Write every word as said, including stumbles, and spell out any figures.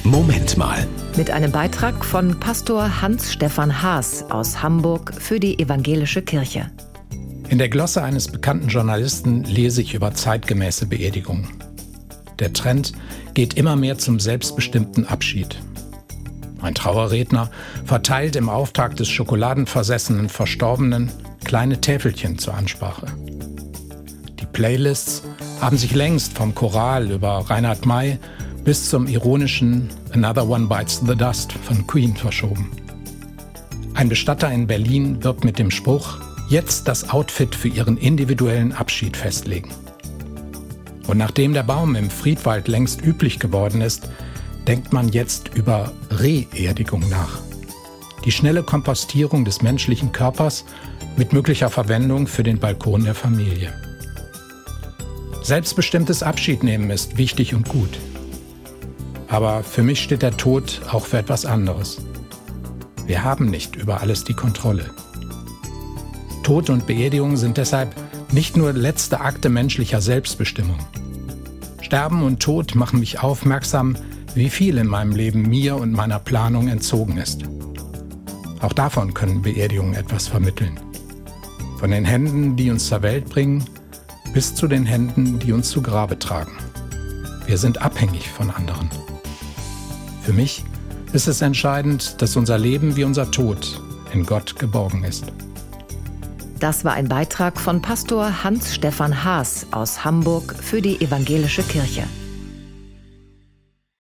Moment mal. Mit einem Beitrag von Pastor Hans-Stefan Haas aus Hamburg für die Evangelische Kirche. In der Glosse eines bekannten Journalisten lese ich über zeitgemäße Beerdigungen. Der Trend geht immer mehr zum selbstbestimmten Abschied. Ein Trauerredner verteilt im Auftakt des schokoladenversessenen Verstorbenen kleine Täfelchen zur Ansprache. Die Playlists haben sich längst vom Choral über Reinhard May bis zum ironischen Another One Bites the Dust von Queen verschoben. Ein Bestatter in Berlin wirbt mit dem Spruch, jetzt das Outfit für ihren individuellen Abschied festlegen. Und nachdem der Baum im Friedwald längst üblich geworden ist, denkt man jetzt über Reerdigung nach. Die schnelle Kompostierung des menschlichen Körpers mit möglicher Verwendung für den Balkon der Familie. Selbstbestimmtes Abschiednehmen ist wichtig und gut. Aber für mich steht der Tod auch für etwas anderes. Wir haben nicht über alles die Kontrolle. Tod und Beerdigung sind deshalb nicht nur letzte Akte menschlicher Selbstbestimmung. Sterben und Tod machen mich aufmerksam, wie viel in meinem Leben mir und meiner Planung entzogen ist. Auch davon können Beerdigungen etwas vermitteln. Von den Händen, die uns zur Welt bringen, bis zu den Händen, die uns zu Grabe tragen. Wir sind abhängig von anderen. Für mich ist es entscheidend, dass unser Leben wie unser Tod in Gott geborgen ist. Das war ein Beitrag von Pastor Hans-Stefan Haas aus Hamburg für die Evangelische Kirche.